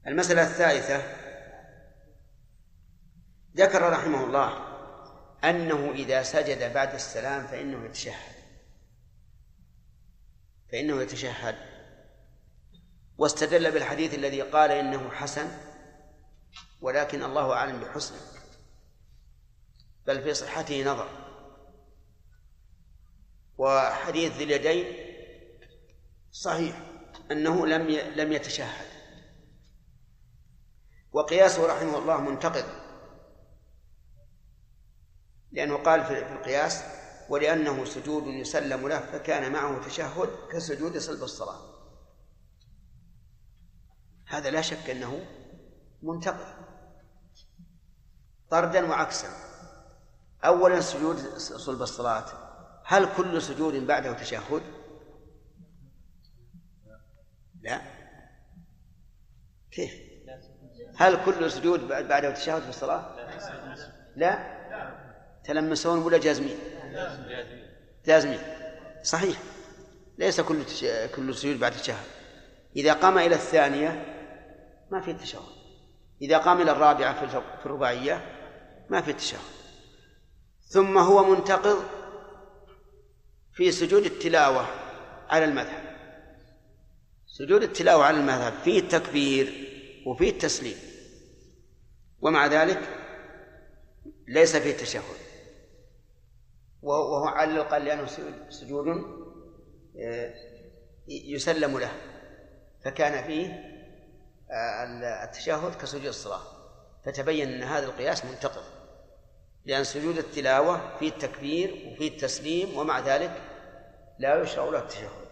المسألة الثالثة ذكر رحمه الله أنه إذا سجد بعد السلام فإنه يتشهد واستدل بالحديث الذي قال إنه حسن، ولكن الله أعلم بحسنه، بل في صحته نظر. وحديث ذي اليدين صحيح أنه لم يتشهد. وقياسه رحمه الله منتقض، لأنه قال في القياس: ولأنه سجود يسلم له فكان معه تشهد كسجود صلب الصلاة. هذا لا شك أنه منتقض طردا وعكسا. أولا سجود صلب الصلاة، هل كل سجود بعده تشهد؟ لا. كيف؟ هل كل سجود بعده تشهد في الصلاة؟ لا. تلمسون ولا جازمين؟ جازمين صحيح. ليس كل سجود بعد التشهد. إذا قام إلى الثانية ما في التشهد، إذا قام إلى الرابعة في الرباعية ما في التشهد. ثم هو منتقض في سجود التلاوة على المذهب. سجود التلاوة على المذهب فيه التكبير وفيه التسليم، ومع ذلك ليس فيه التشهد، وهو علل قال لأنه سجود يسلم له فكان فيه التشهد كسجود الصلاة، فتبين أن هذا القياس منتقض، لأن سجود التلاوة فيه التكبير وفيه التسليم، ومع ذلك لا يشرع له التشهد.